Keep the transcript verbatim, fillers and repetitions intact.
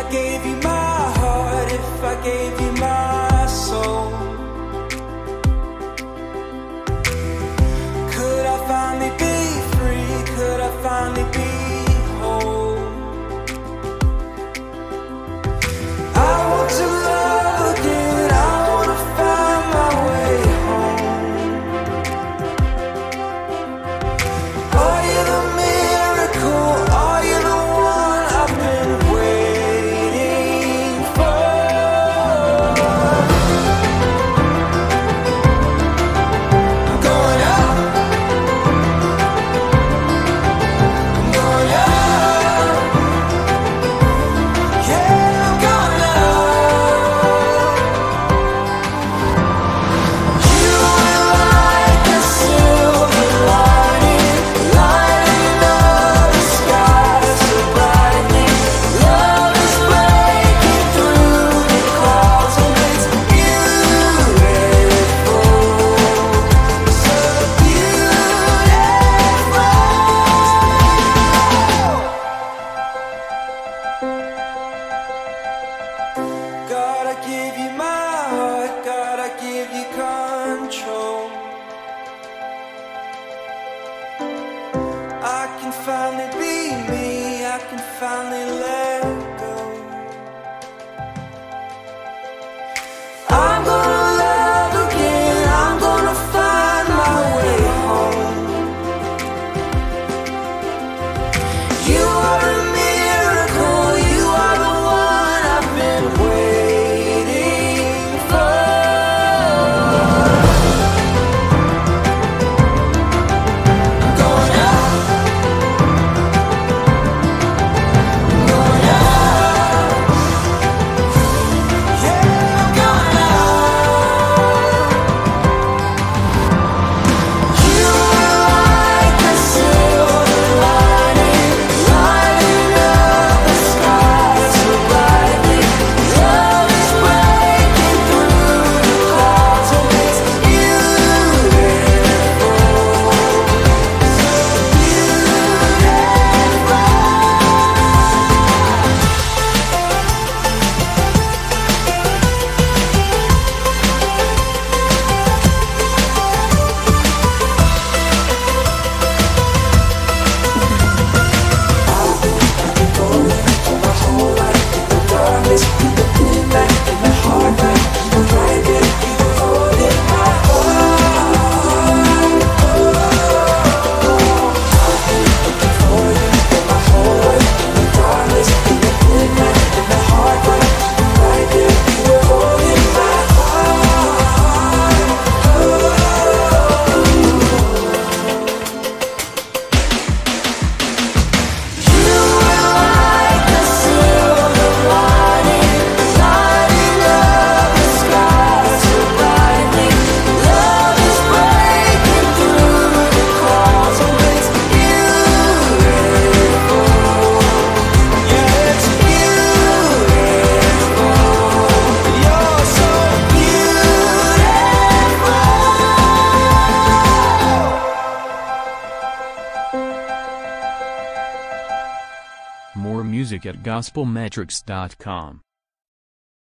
gave you my heart, if I gave you my soul, could I finally be free? Could I finally be whole? I want to love again, I want to find my way home. Are you the miracle? Are you the one I've been waiting for? I'm going up, I'm going up, yeah, I'm going up. You are like a silver lining, lighting up the sky so brightly. Love is breaking through the clouds and it's beautiful, so beautiful. Gotta give you my heart, gotta give you control. I can finally be me, I can finally let go. I'm gonna love again, I'm gonna find my way home. You are a miracle, you are the one I've been waiting for. I'm going up, I'm going up, yeah, I'm going up. You are like a silver lining, lighting up the sky so brightly. Love is breaking through the clouds and it's beautiful, so More music at gospel metrics dot com.